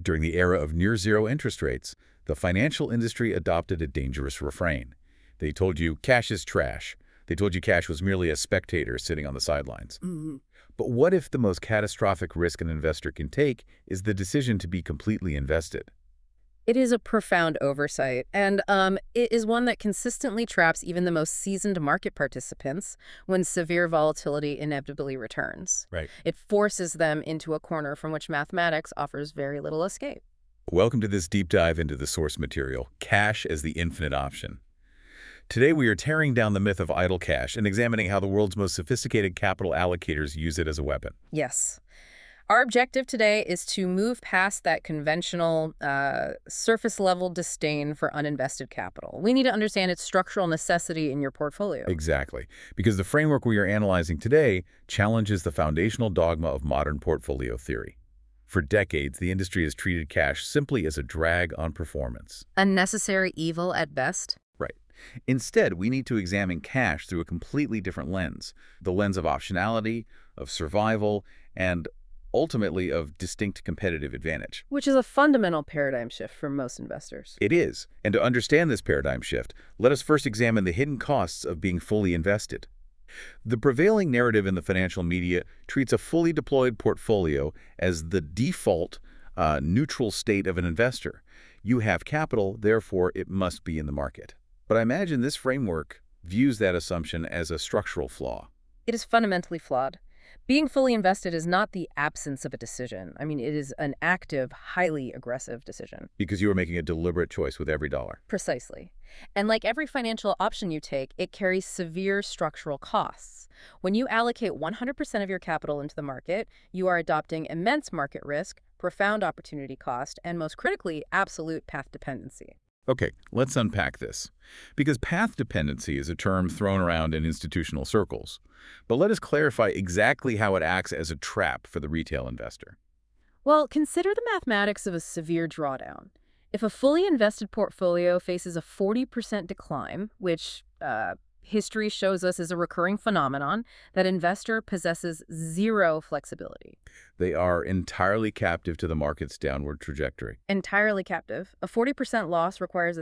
During the era of near-zero interest rates, the financial industry adopted a dangerous refrain. They told you cash is trash. They told you cash was merely a spectator sitting on the sidelines. But what if the most catastrophic risk an investor can take is the decision to be completely invested? It is a profound oversight, and it is one that consistently traps even the most seasoned market participants when severe volatility inevitably returns. Right. It forces them into a corner from which mathematics offers very little escape. Welcome to this deep dive into the source material, cash as the infinite option. Today we are tearing down the myth of idle cash and examining how the world's most sophisticated capital allocators use it as a weapon. Yes. Our objective today is to move past that conventional, surface-level disdain for uninvested capital. We need to understand its structural necessity in your portfolio. Exactly, because the framework we are analyzing today challenges the foundational dogma of modern portfolio theory. For decades, the industry has treated cash simply as a drag on performance. A necessary evil at best? Right. Instead, we need to examine cash through a completely different lens, the lens of optionality, of survival, and ultimately of distinct competitive advantage. Which is a fundamental paradigm shift for most investors. It is. And to understand this paradigm shift, let us first examine the hidden costs of being fully invested. The prevailing narrative in the financial media treats a fully deployed portfolio as the default, neutral state of an investor. You have capital, therefore it must be in the market. But I imagine this framework views that assumption as a structural flaw. It is fundamentally flawed. Being fully invested is not the absence of a decision. I mean, it is an active, highly aggressive decision. Because you are making a deliberate choice with every dollar. Precisely. And like every financial option you take, it carries severe structural costs. When you allocate 100% of your capital into the market, you are adopting immense market risk, profound opportunity cost, and most critically, absolute path dependency. Okay, let's unpack this. Because path dependency is a term thrown around in institutional circles. But let us clarify exactly how it acts as a trap for the retail investor. Well, consider the mathematics of a severe drawdown. If a fully invested portfolio faces a 40% decline, which history shows us is a recurring phenomenon, that investor possesses zero flexibility. They are entirely captive to the market's downward trajectory. Entirely captive. A 40% loss requires a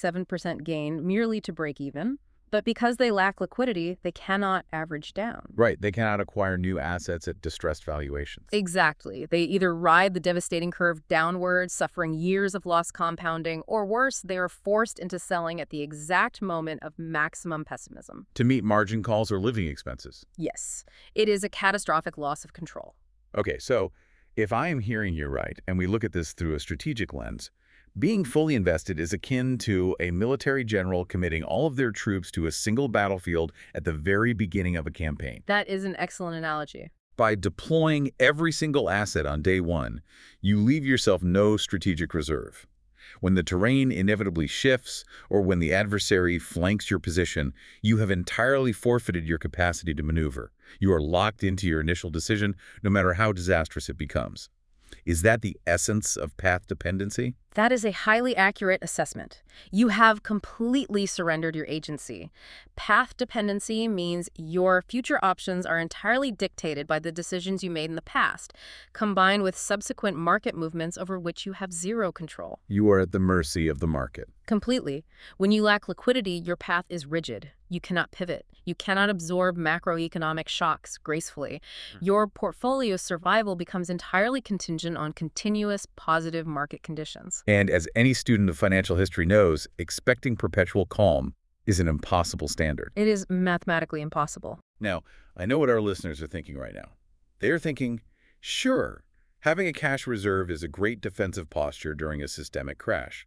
67% gain merely to break even. But because they lack liquidity, they cannot average down. Right, they cannot acquire new assets at distressed valuations. Exactly. They either ride the devastating curve downward, suffering years of loss compounding, or worse, they are forced into selling at the exact moment of maximum pessimism. To meet margin calls or living expenses. Yes, it is a catastrophic loss of control. Okay, so if I am hearing you right, and we look at this through a strategic lens, being fully invested is akin to a military general committing all of their troops to a single battlefield at the very beginning of a campaign. That is an excellent analogy. By deploying every single asset on day one, you leave yourself no strategic reserve. When the terrain inevitably shifts, or when the adversary flanks your position, you have entirely forfeited your capacity to maneuver. You are locked into your initial decision, no matter how disastrous it becomes. Is that the essence of path dependency? That is a highly accurate assessment. You have completely surrendered your agency. Path dependency means your future options are entirely dictated by the decisions you made in the past, combined with subsequent market movements over which you have zero control. You are at the mercy of the market. Completely. When you lack liquidity, your path is rigid. You cannot pivot. You cannot absorb macroeconomic shocks gracefully. Your portfolio's survival becomes entirely contingent on continuous positive market conditions. And as any student of financial history knows, expecting perpetual calm is an impossible standard. It is mathematically impossible. Now, I know what our listeners are thinking right now. They're thinking, sure, having a cash reserve is a great defensive posture during a systemic crash.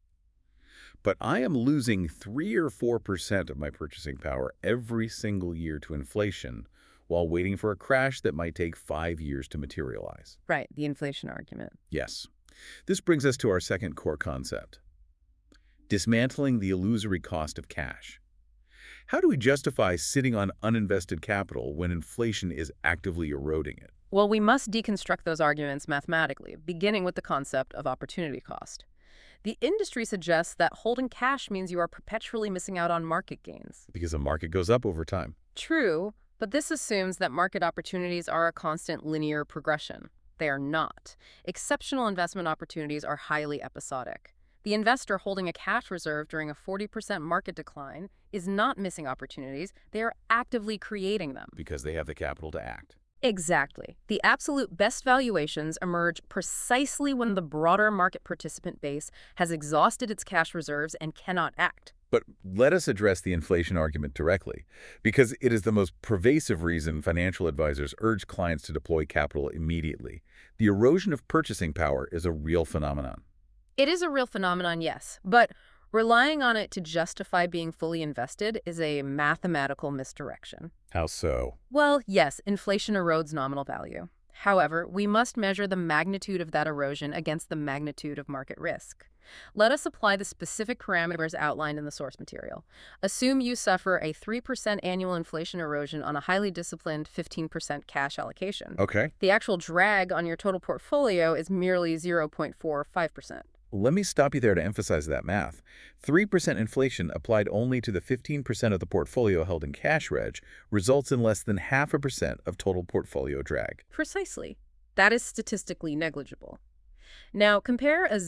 But I am losing 3 or 4% of my purchasing power every single year to inflation while waiting for a crash that might take 5 years to materialize. Right, the inflation argument. Yes. This brings us to our second core concept, dismantling the illusory cost of cash. How do we justify sitting on uninvested capital when inflation is actively eroding it? Well, we must deconstruct those arguments mathematically, beginning with the concept of opportunity cost. The industry suggests that holding cash means you are perpetually missing out on market gains. Because the market goes up over time. True, but this assumes that market opportunities are a constant linear progression. They are not. Exceptional investment opportunities are highly episodic. The investor holding a cash reserve during a 40% market decline is not missing opportunities, they are actively creating them. Because they have the capital to act. Exactly. The absolute best valuations emerge precisely when the broader market participant base has exhausted its cash reserves and cannot act. But let us address the inflation argument directly, because it is the most pervasive reason financial advisors urge clients to deploy capital immediately. The erosion of purchasing power is a real phenomenon. It is a real phenomenon, yes, but relying on it to justify being fully invested is a mathematical misdirection. How so? Well, yes, inflation erodes nominal value. However, we must measure the magnitude of that erosion against the magnitude of market risk. Let us apply the specific parameters outlined in the source material. Assume you suffer a 3% annual inflation erosion on a highly disciplined 15% cash allocation. Okay. The actual drag on your total portfolio is merely 0.45%. Let me stop you there to emphasize that math. 3% inflation applied only to the 15% of the portfolio held in cash reg results in less than 0.5% of total portfolio drag. Precisely. That is statistically negligible. Now, compare a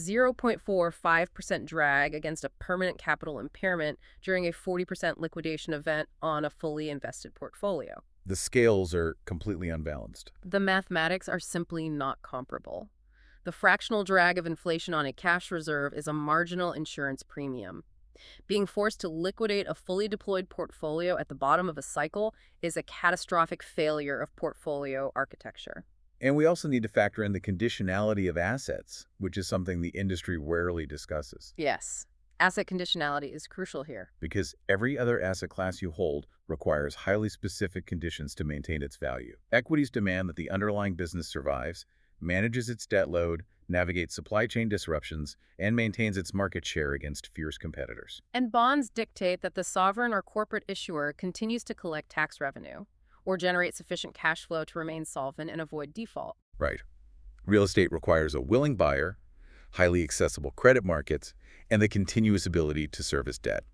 0.45% drag against a permanent capital impairment during a 40% liquidation event on a fully invested portfolio. The scales are completely unbalanced. The mathematics are simply not comparable. The fractional drag of inflation on a cash reserve is a marginal insurance premium. Being forced to liquidate a fully deployed portfolio at the bottom of a cycle is a catastrophic failure of portfolio architecture. And we also need to factor in the conditionality of assets, which is something the industry rarely discusses. Yes, asset conditionality is crucial here. Because every other asset class you hold requires highly specific conditions to maintain its value. Equities demand that the underlying business survives, manages its debt load, navigates supply chain disruptions, and maintains its market share against fierce competitors. And bonds dictate that the sovereign or corporate issuer continues to collect tax revenue or generate sufficient cash flow to remain solvent and avoid default. Right. Real estate requires a willing buyer, highly accessible credit markets, and the continuous ability to service debt.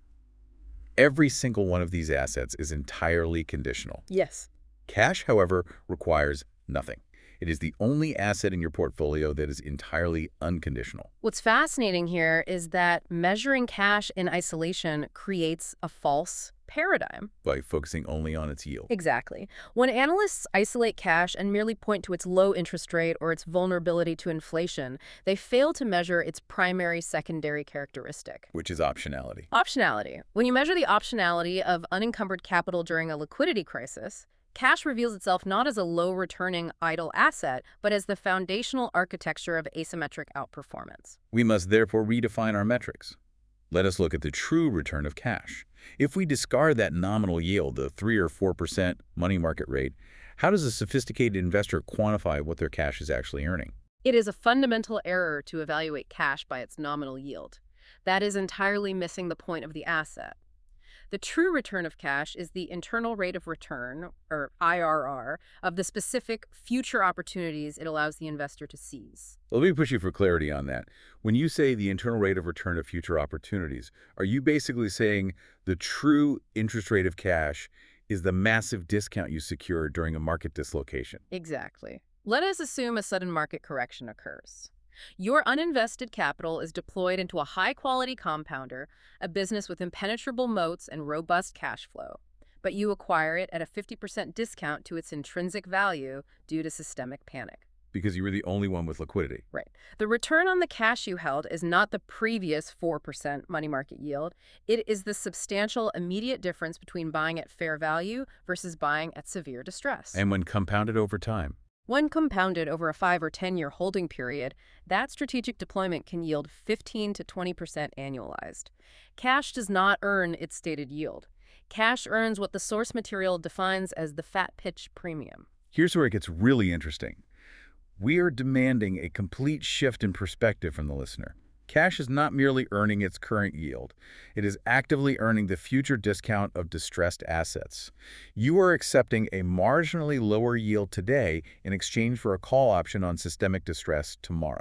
Every single one of these assets is entirely conditional. Yes. Cash, however, requires nothing. It is the only asset in your portfolio that is entirely unconditional. What's fascinating here is that measuring cash in isolation creates a false paradigm. By focusing only on its yield. Exactly. When analysts isolate cash and merely point to its low interest rate or its vulnerability to inflation, they fail to measure its primary secondary characteristic, Which is optionality. optionality. When you measure the optionality of unencumbered capital during a liquidity crisis, cash reveals itself not as a low-returning idle asset, but as the foundational architecture of asymmetric outperformance. We must therefore redefine our metrics. Let us look at the true return of cash. If we discard that nominal yield, the 3 or 4% money market rate, how does a sophisticated investor quantify what their cash is actually earning? It is a fundamental error to evaluate cash by its nominal yield. That is entirely missing the point of the asset. The true return of cash is the internal rate of return, or IRR, of the specific future opportunities it allows the investor to seize. Let me push you for clarity on that. When you say the internal rate of return of future opportunities, are you basically saying the true interest rate of cash is the massive discount you secured during a market dislocation? Exactly. Let us assume a sudden market correction occurs. Your uninvested capital is deployed into a high-quality compounder, a business with impenetrable moats and robust cash flow, but you acquire it at a 50% discount to its intrinsic value due to systemic panic. Because you were the only one with liquidity. Right. The return on the cash you held is not the previous 4% money market yield. It is the substantial immediate difference between buying at fair value versus buying at severe distress. And when compounded over time. When compounded over a 5 or 10-year holding period, that strategic deployment can yield 15 to 20% annualized. Cash does not earn its stated yield. Cash earns what the source material defines as the fat pitch premium. Here's where it gets really interesting. We are demanding a complete shift in perspective from the listener. Cash is not merely earning its current yield. It is actively earning the future discount of distressed assets. You are accepting a marginally lower yield today in exchange for a call option on systemic distress tomorrow.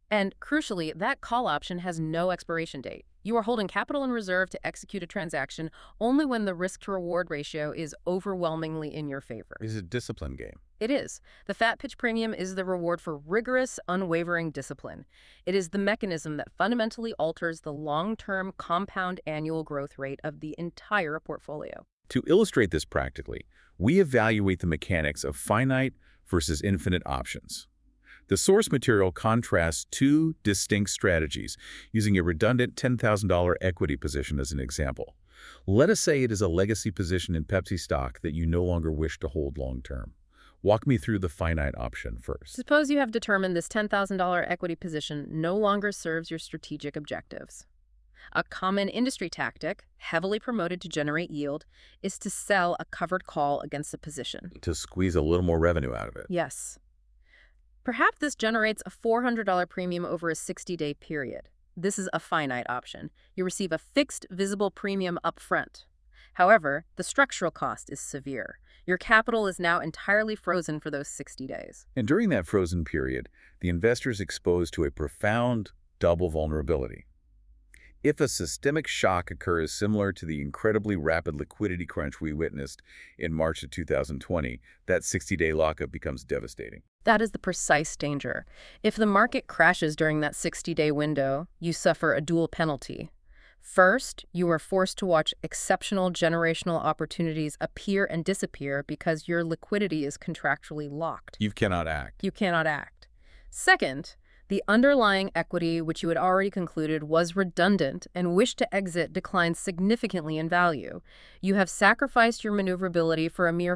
And crucially, that call option has no expiration date. You are holding capital in reserve to execute a transaction only when the risk-to-reward ratio is overwhelmingly in your favor. It's a discipline game. It is. The fat pitch premium is the reward for rigorous, unwavering discipline. It is the mechanism that fundamentally alters the long-term compound annual growth rate of the entire portfolio. To illustrate this practically, we evaluate the mechanics of finite versus infinite options. The source material contrasts two distinct strategies, using a redundant $10,000 equity position as an example. Let us say it is a legacy position in Pepsi stock that you no longer wish to hold long-term. Walk me through the finite option first. Suppose you have determined this $10,000 equity position no longer serves your strategic objectives. A common industry tactic, heavily promoted to generate yield, is to sell a covered call against the position. To squeeze a little more revenue out of it. Yes. Perhaps this generates a $400 premium over a 60-day period. This is a finite option. You receive a fixed, visible premium up front. However, the structural cost is severe. Your capital is now entirely frozen for those 60 days. And during that frozen period, the investor is exposed to a profound double vulnerability. If a systemic shock occurs similar to the incredibly rapid liquidity crunch we witnessed in March of 2020, that 60-day lockup becomes devastating. That is the precise danger. If the market crashes during that 60-day window, you suffer a dual penalty. First, you are forced to watch exceptional generational opportunities appear and disappear because your liquidity is contractually locked. You cannot act. You cannot act. Second, the underlying equity, which you had already concluded was redundant and wished to exit, declines significantly in value. You have sacrificed your maneuverability for a mere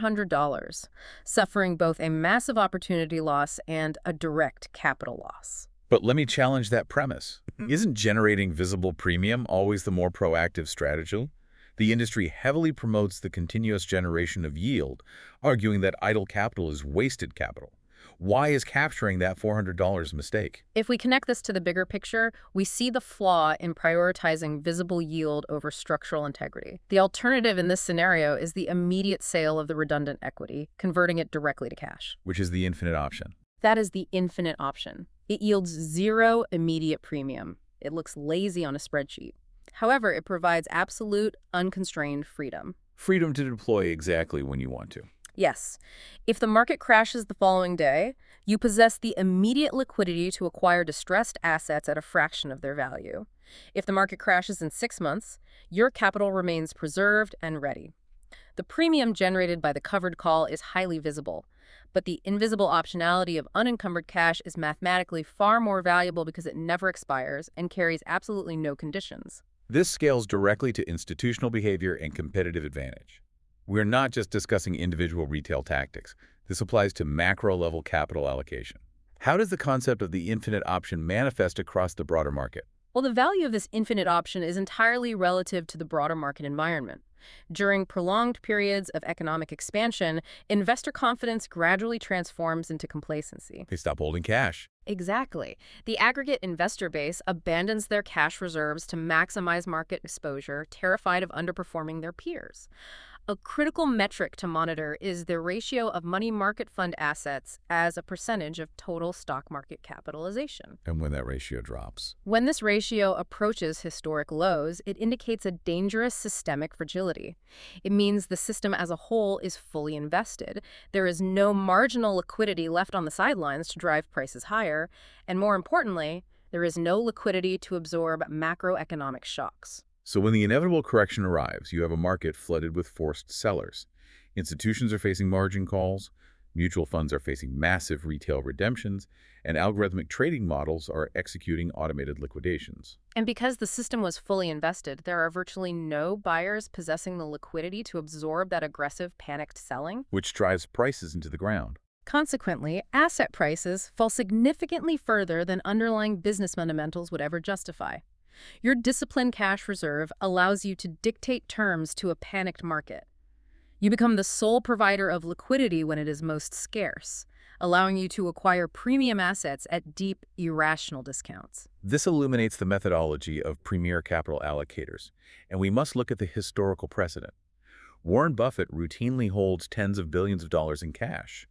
$400, suffering both a massive opportunity loss and a direct capital loss. But let me challenge that premise. Isn't generating visible premium always the more proactive strategy? The industry heavily promotes the continuous generation of yield, arguing that idle capital is wasted capital. Why is capturing that $400 a mistake? If we connect this to the bigger picture, we see the flaw in prioritizing visible yield over structural integrity. The alternative in this scenario is the immediate sale of the redundant equity, converting it directly to cash. Which is the infinite option. That is the infinite option. It yields zero immediate premium. It looks lazy on a spreadsheet. However, it provides absolute, unconstrained freedom. Freedom to deploy exactly when you want to. Yes. If the market crashes the following day, you possess the immediate liquidity to acquire distressed assets at a fraction of their value. If the market crashes in 6 months, your capital remains preserved and ready. The premium generated by the covered call is highly visible, but the invisible optionality of unencumbered cash is mathematically far more valuable because it never expires and carries absolutely no conditions. This scales directly to institutional behavior and competitive advantage. We're not just discussing individual retail tactics. This applies to macro-level capital allocation. How does the concept of the infinite option manifest across the broader market? Well, the value of this infinite option is entirely relative to the broader market environment. During prolonged periods of economic expansion, investor confidence gradually transforms into complacency. They stop holding cash. Exactly. The aggregate investor base abandons their cash reserves to maximize market exposure, terrified of underperforming their peers. A critical metric to monitor is the ratio of money market fund assets as a percentage of total stock market capitalization. And when that ratio drops? When this ratio approaches historic lows, it indicates a dangerous systemic fragility. It means the system as a whole is fully invested. There is no marginal liquidity left on the sidelines to drive prices higher, and more importantly, there is no liquidity to absorb macroeconomic shocks. So when the inevitable correction arrives, you have a market flooded with forced sellers. Institutions are facing margin calls, mutual funds are facing massive retail redemptions, and algorithmic trading models are executing automated liquidations. And because the system was fully invested, there are virtually no buyers possessing the liquidity to absorb that aggressive, panicked selling, which drives prices into the ground. Consequently, asset prices fall significantly further than underlying business fundamentals would ever justify. Your disciplined cash reserve allows you to dictate terms to a panicked market. You become the sole provider of liquidity when it is most scarce, allowing you to acquire premium assets at deep, irrational discounts. This illuminates the methodology of premier capital allocators, and we must look at the historical precedent. Warren Buffett routinely holds tens of billions of dollars in cash.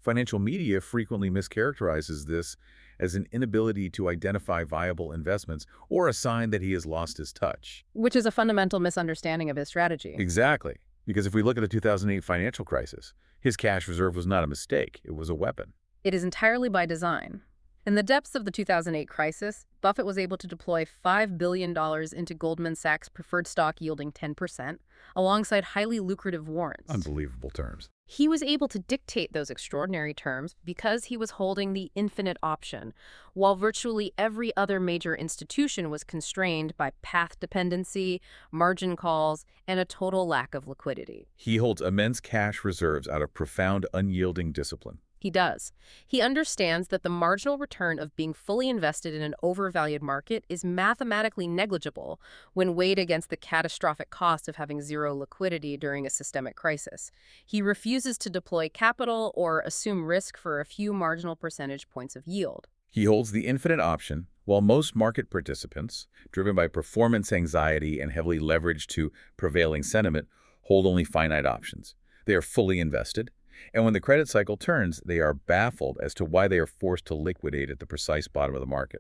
Financial media frequently mischaracterizes this as an inability to identify viable investments or a sign that he has lost his touch. Which is a fundamental misunderstanding of his strategy. Exactly. Because if we look at the 2008 financial crisis, his cash reserve was not a mistake. It was a weapon. It is entirely by design. In the depths of the 2008 crisis, Buffett was able to deploy $5 billion into Goldman Sachs preferred stock yielding 10%, alongside highly lucrative warrants. Unbelievable terms. He was able to dictate those extraordinary terms because he was holding the infinite option, while virtually every other major institution was constrained by path dependency, margin calls, and a total lack of liquidity. He holds immense cash reserves out of profound, unyielding discipline. He does. He understands that the marginal return of being fully invested in an overvalued market is mathematically negligible when weighed against the catastrophic cost of having zero liquidity during a systemic crisis. He refuses to deploy capital or assume risk for a few marginal percentage points of yield. He holds the infinite option, while most market participants, driven by performance anxiety and heavily leveraged to prevailing sentiment, hold only finite options. They are fully invested, and when the credit cycle turns, they are baffled as to why they are forced to liquidate at the precise bottom of the market.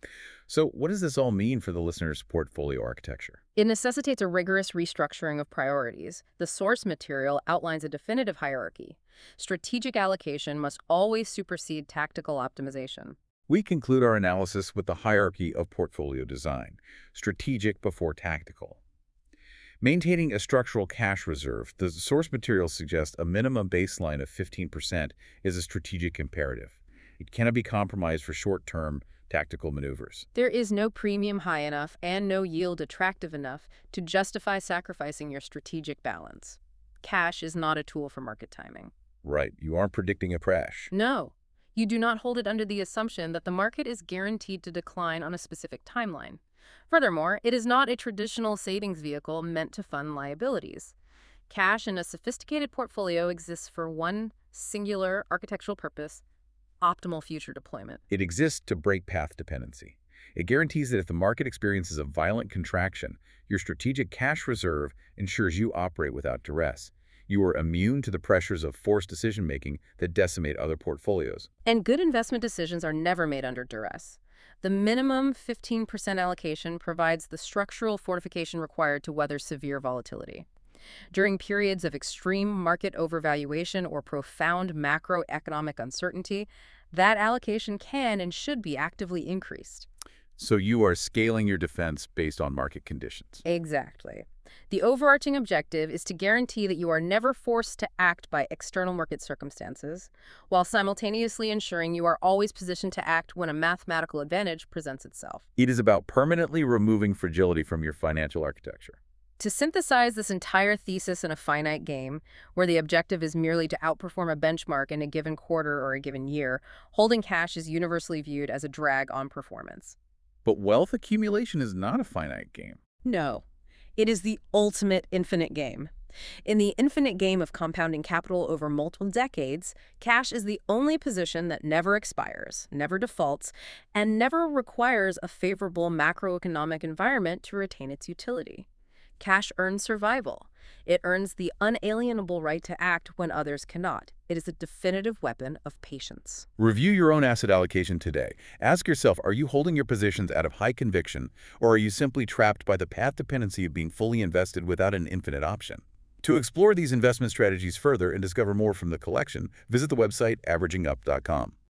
So what does this all mean for the listener's portfolio architecture? It necessitates a rigorous restructuring of priorities. The source material outlines a definitive hierarchy. Strategic allocation must always supersede tactical optimization. We conclude our analysis with the hierarchy of portfolio design, strategic before tactical. Maintaining a structural cash reserve, the source material suggests a minimum baseline of 15% is a strategic imperative. It cannot be compromised for short-term tactical maneuvers. There is no premium high enough and no yield attractive enough to justify sacrificing your strategic balance. Cash is not a tool for market timing. Right, you aren't predicting a crash. No, you do not hold it under the assumption that the market is guaranteed to decline on a specific timeline. Furthermore, it is not a traditional savings vehicle meant to fund liabilities. Cash in a sophisticated portfolio exists for one singular architectural purpose: optimal future deployment. It exists to break path dependency. It guarantees that if the market experiences a violent contraction, your strategic cash reserve ensures you operate without duress. You are immune to the pressures of forced decision-making that decimate other portfolios. And good investment decisions are never made under duress. The minimum 15% allocation provides the structural fortification required to weather severe volatility. During periods of extreme market overvaluation or profound macroeconomic uncertainty, that allocation can and should be actively increased. So you are scaling your defense based on market conditions. Exactly. The overarching objective is to guarantee that you are never forced to act by external market circumstances, while simultaneously ensuring you are always positioned to act when a mathematical advantage presents itself. It is about permanently removing fragility from your financial architecture. To synthesize this entire thesis in a finite game, where the objective is merely to outperform a benchmark in a given quarter or a given year, holding cash is universally viewed as a drag on performance. But wealth accumulation is not a finite game. No, it is the ultimate infinite game. In the infinite game of compounding capital over multiple decades, cash is the only position that never expires, never defaults, and never requires a favorable macroeconomic environment to retain its utility. Cash earns survival. It earns the unalienable right to act when others cannot. It is a definitive weapon of patience. Review your own asset allocation today. Ask yourself, are you holding your positions out of high conviction, or are you simply trapped by the path dependency of being fully invested without an infinite option? To explore these investment strategies further and discover more from the collection, visit the website averagingup.com.